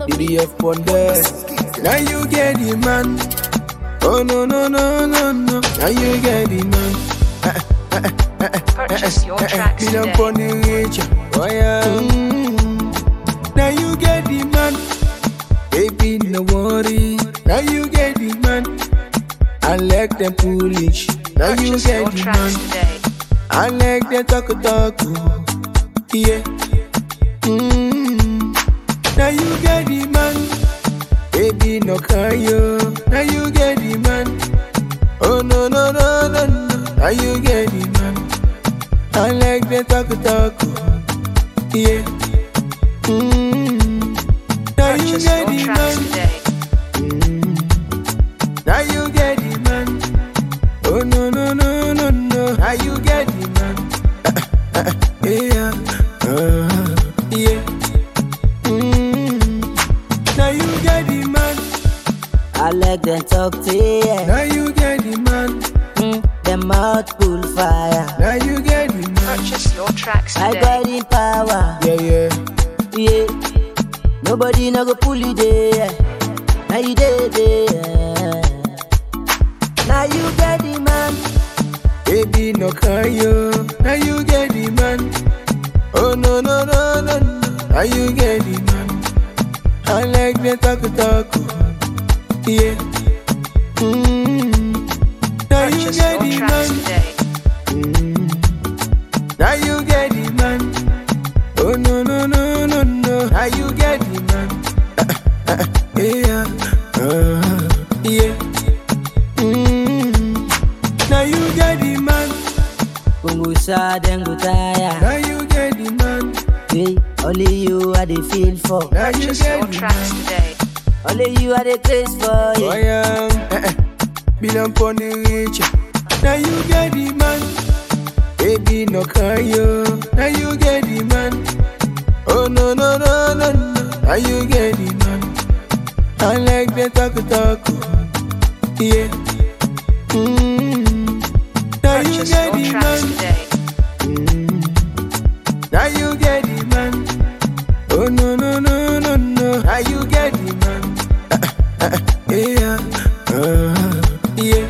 PDF Wonder. Now you get the man. Oh no no no no no. Now you get the man. Purchase your tracks Bill today. upon the reach. Oh yeah. Now you get the man. Baby, no worry. Now you get the man. I like them foolish. Now you Purchase get your the tracks man. today. I like the talk. Yeah. Now you get the man. Baby, no cry yo. Now you get the man. Oh no no no no no. Now you get the man. I like the talk. Yeah. Now you Purchase get your the tracks man. today. Now you get the man. Oh no no no no no. Now you get the man. Yeah. Yeah. Now you get the man. I like them talk to you. Now you get the man. Them mouth full fire. Now you get the man. Purchase your tracks I today. got the power. Yeah. Yeah. Nobody no go pull you there. Now you there. Now you get the man. Baby, no cry yo. Now you get the man. Oh no no no no no. Now you get the man. I like the talk. Yeah. Now you Purchase get your the tracks man. today. Now you get the man. Oh no no no no no. Now you get the man. Yeah. Yeah. Now you get the man. Kungusa dengu tire. Now you get the man. Hey, only you are the feel for. Now you Purchase get your the tracks man. today. Only you are the place for. Oh Yeah. yeah. Bill upon the reach. Now you get the man. Baby, no cry yo. Now you get the man. Oh no no no no no. Now you get the man. I like the talk. Yeah. Now you Purchase get your the tracks man. today. Now you get the man. Oh no no no no no. Now you get the man. Yeah. Yeah.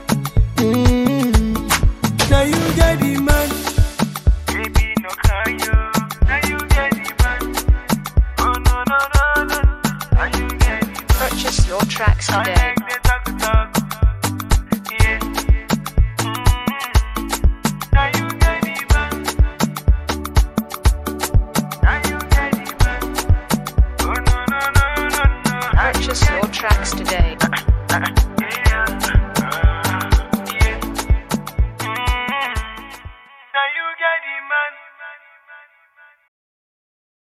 Now you get the man. Baby, no cry yo. Now you get the man. Oh no no no no. Now you get the man. Purchase your tracks I today. like the talk. Yeah. Now you get the man. Now you get the man. Oh no no no no no. Purchase your tracks today. Yeah.